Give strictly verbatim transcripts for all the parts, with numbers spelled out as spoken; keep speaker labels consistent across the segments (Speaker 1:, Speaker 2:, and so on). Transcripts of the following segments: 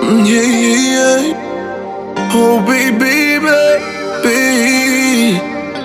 Speaker 1: Yeah, yeah, yeah. Oh baby, baby.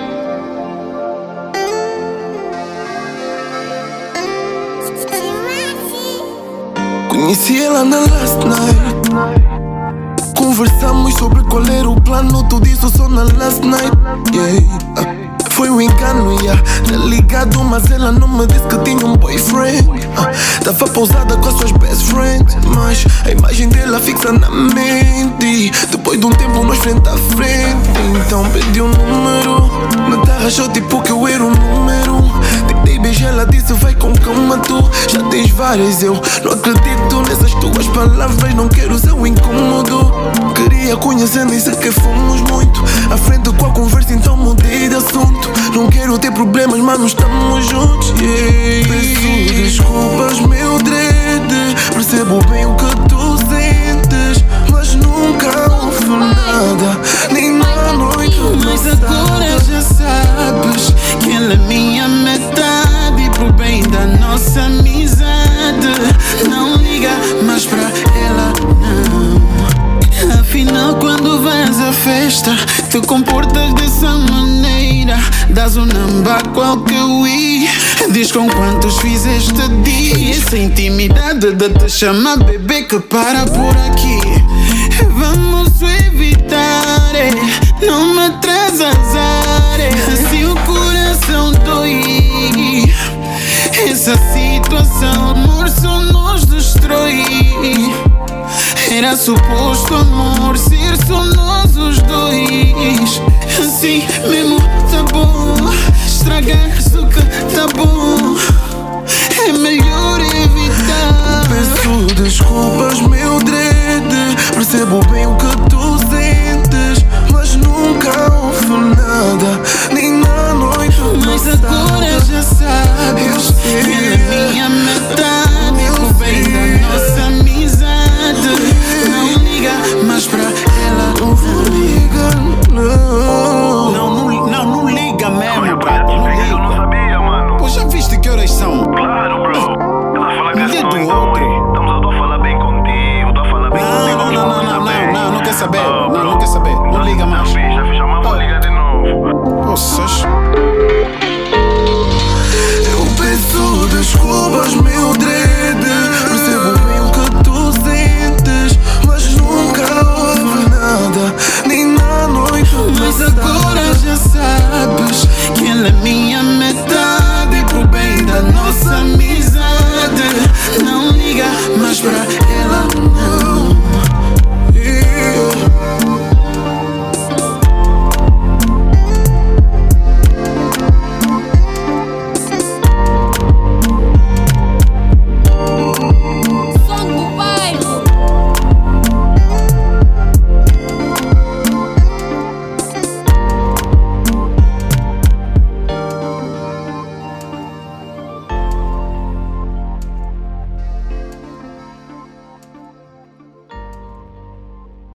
Speaker 1: Conheci ela na last night. Conversamos sobre qual era o plano. Tu disse só na last night. Yeah. Foi um engano, yeah. Tá ligado, mas ela não me disse que tinha um boyfriend. uh, Tava pausada com as suas best friends, mas a imagem dela fixa na mente. Depois de um tempo nós frente a frente. Então pedi um número. Me tá achou tipo que eu era um número. Tentei beijar, ela disse vai com calma tu. Já tens várias, eu não acredito nessas tuas palavras. Não quero ser um incômodo. Queria conhecer, nem sei que fomos muito à frente com a conversa, então mudei de assunto. Não quero ter problemas, mas não estamos juntos, yeah. Peço desculpas, meu dread. Percebo bem o que tu sentes, mas nunca houve nada, nem na noite.
Speaker 2: Mas agora já sabes que ela é minha metade, pro bem da nossa amizade. Não liga mais pra ela, não. Afinal, quando vais à festa, te comportas dessa maneira. Dás um namba a qualquer Wii. Diz com quantos fizeste dia. Essa intimidade de te chamar bebê que para por aqui. Vamos evitar, não me traz azar. Assim o coração dói. Essa situação, amor, só nos destrói. Era suposto amor ser só nós os dois. Assim mesmo tá bom. Estragar-se o que tá bom. É melhor evitar.
Speaker 1: Peço desculpas, meu dread. Percebo bem o que